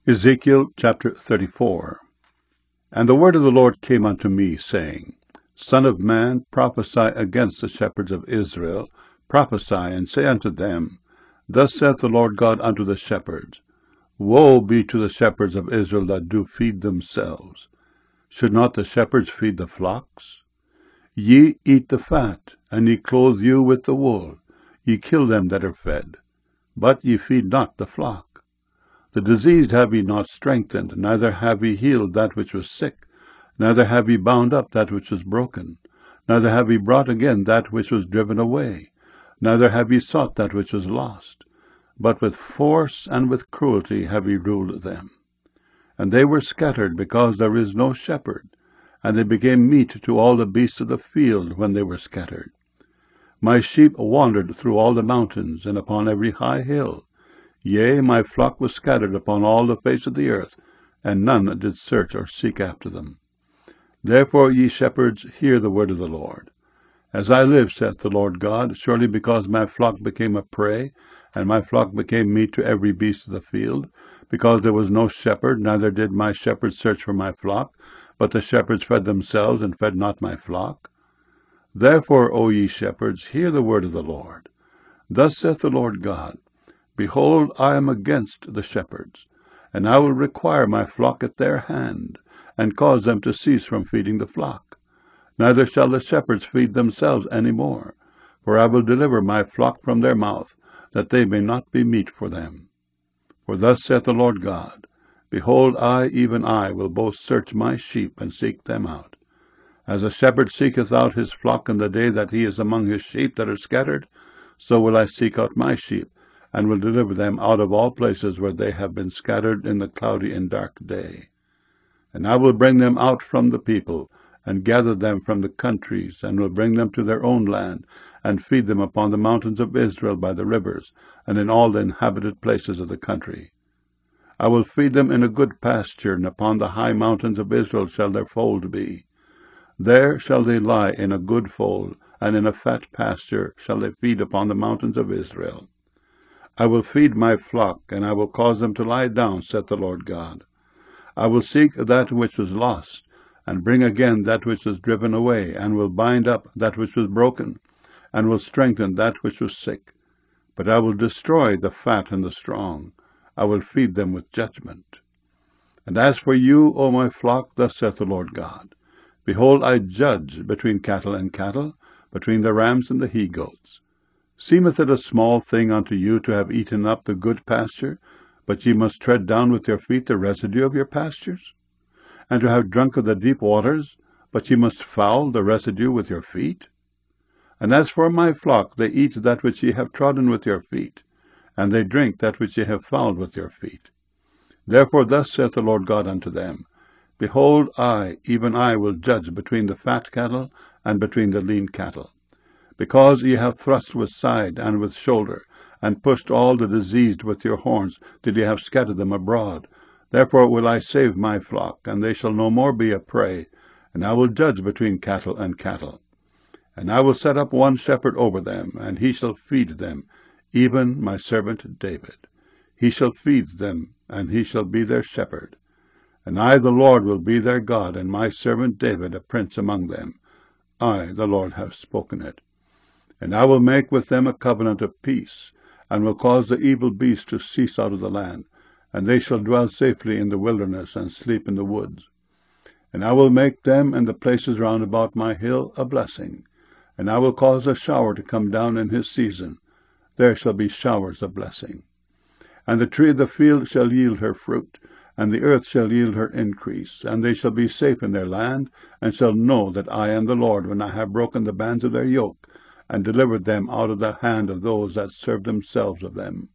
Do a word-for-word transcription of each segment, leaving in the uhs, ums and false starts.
Ezekiel chapter thirty-four. And the word of the Lord came unto me, saying, Son of man, prophesy against the shepherds of Israel, prophesy, and say unto them, Thus saith the Lord God unto the shepherds, Woe be to the shepherds of Israel that do feed themselves. Should not the shepherds feed the flocks? Ye eat the fat, and ye clothe you with the wool. Ye kill them that are fed, but ye feed not the flock. The diseased have ye not strengthened, neither have ye healed that which was sick, neither have ye bound up that which was broken, neither have ye brought again that which was driven away, neither have ye sought that which was lost, but with force and with cruelty have ye ruled them. And they were scattered, because there is no shepherd, and they became meat to all the beasts of the field when they were scattered. My sheep wandered through all the mountains, and upon every high hill. Yea, my flock was scattered upon all the face of the earth, and none did search or seek after them. Therefore, ye shepherds, hear the word of the Lord. As I live, saith the Lord God, surely because my flock became a prey, and my flock became meat to every beast of the field, because there was no shepherd, neither did my shepherds search for my flock, but the shepherds fed themselves, and fed not my flock. Therefore, O ye shepherds, hear the word of the Lord. Thus saith the Lord God, Behold, I am against the shepherds, and I will require my flock at their hand, and cause them to cease from feeding the flock. Neither shall the shepherds feed themselves any more, for I will deliver my flock from their mouth, that they may not be meat for them. For thus saith the Lord God, Behold, I, even I, will both search my sheep, and seek them out. As a shepherd seeketh out his flock in the day that he is among his sheep that are scattered, so will I seek out my sheep, and will deliver them out of all places where they have been scattered in the cloudy and dark day. And I will bring them out from the people, and gather them from the countries, and will bring them to their own land, and feed them upon the mountains of Israel by the rivers, and in all the inhabited places of the country. I will feed them in a good pasture, and upon the high mountains of Israel shall their fold be. There shall they lie in a good fold, and in a fat pasture shall they feed upon the mountains of Israel. I will feed my flock, and I will cause them to lie down, saith the Lord God. I will seek that which was lost, and bring again that which was driven away, and will bind up that which was broken, and will strengthen that which was sick. But I will destroy the fat and the strong. I will feed them with judgment. And as for you, O my flock, thus saith the Lord God, Behold, I judge between cattle and cattle, between the rams and the he-goats. Seemeth it a small thing unto you to have eaten up the good pasture, but ye must tread down with your feet the residue of your pastures? And to have drunk of the deep waters, but ye must foul the residue with your feet? And as for my flock, they eat that which ye have trodden with your feet, and they drink that which ye have fouled with your feet. Therefore thus saith the Lord God unto them, Behold, I, even I, will judge between the fat cattle and between the lean cattle. Because ye have thrust with side and with shoulder, and pushed all the diseased with your horns, till ye have scattered them abroad. Therefore will I save my flock, and they shall no more be a prey, and I will judge between cattle and cattle. And I will set up one shepherd over them, and he shall feed them, even my servant David. He shall feed them, and he shall be their shepherd. And I, the Lord, will be their God, and my servant David a prince among them. I, the Lord, have spoken it. And I will make with them a covenant of peace, and will cause the evil beast to cease out of the land, and they shall dwell safely in the wilderness, and sleep in the woods. And I will make them and the places round about my hill a blessing, and I will cause a shower to come down in his season. There shall be showers of blessing. And the tree of the field shall yield her fruit, and the earth shall yield her increase, and they shall be safe in their land, and shall know that I am the Lord, when I have broken the bands of their yoke, and delivered them out of the hand of those that serve themselves of them.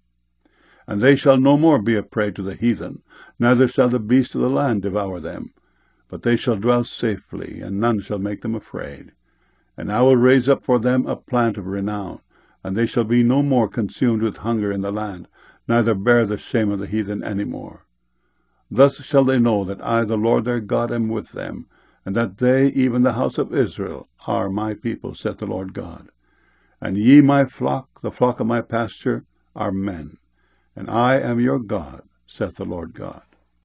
And they shall no more be a prey to the heathen, neither shall the beasts of the land devour them. But they shall dwell safely, and none shall make them afraid. And I will raise up for them a plant of renown, and they shall be no more consumed with hunger in the land, neither bear the shame of the heathen any more. Thus shall they know that I, the Lord their God, am with them, and that they, even the house of Israel, are my people, saith the Lord God. And ye, my flock, the flock of my pasture, are men, and I am your God, saith the Lord God.